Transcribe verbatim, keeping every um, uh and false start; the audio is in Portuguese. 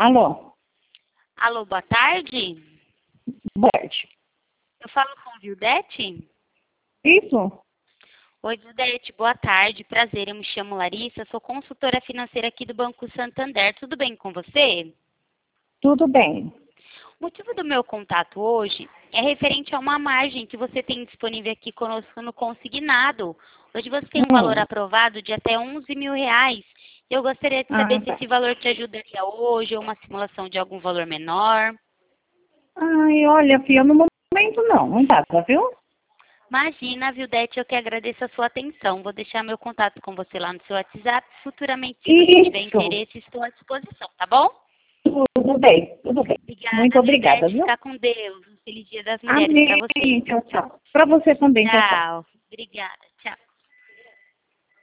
Alô? Alô, boa tarde. Boa tarde. Eu falo com Vildete? Isso? Oi, Vildete, boa tarde. Prazer, eu me chamo Larissa, sou consultora financeira aqui do Banco Santander. Tudo bem com você? Tudo bem. O motivo do meu contato hoje é referente a uma margem que você tem disponível aqui conosco no consignado. Hoje você tem um Hum. valor aprovado de até onze mil reais. Eu gostaria de Ah, saber se tá. esse valor te ajudaria hoje ou uma simulação de algum valor menor. Ai, olha, filha, no momento não, não dá, tá, viu? Imagina, Vildete, eu que agradeço a sua atenção. Vou deixar meu contato com você lá no seu WhatsApp. Futuramente, se você tiver Isso. interesse, estou à disposição, tá bom? Tudo bem, tudo bem. Muito Obrigada, obrigada, Vildete. viu? Fica com Deus. Um feliz Dia das Mulheres para Amém. você. Tchau, tchau. Para você também, tchau, tchau. Tchau. Obrigada.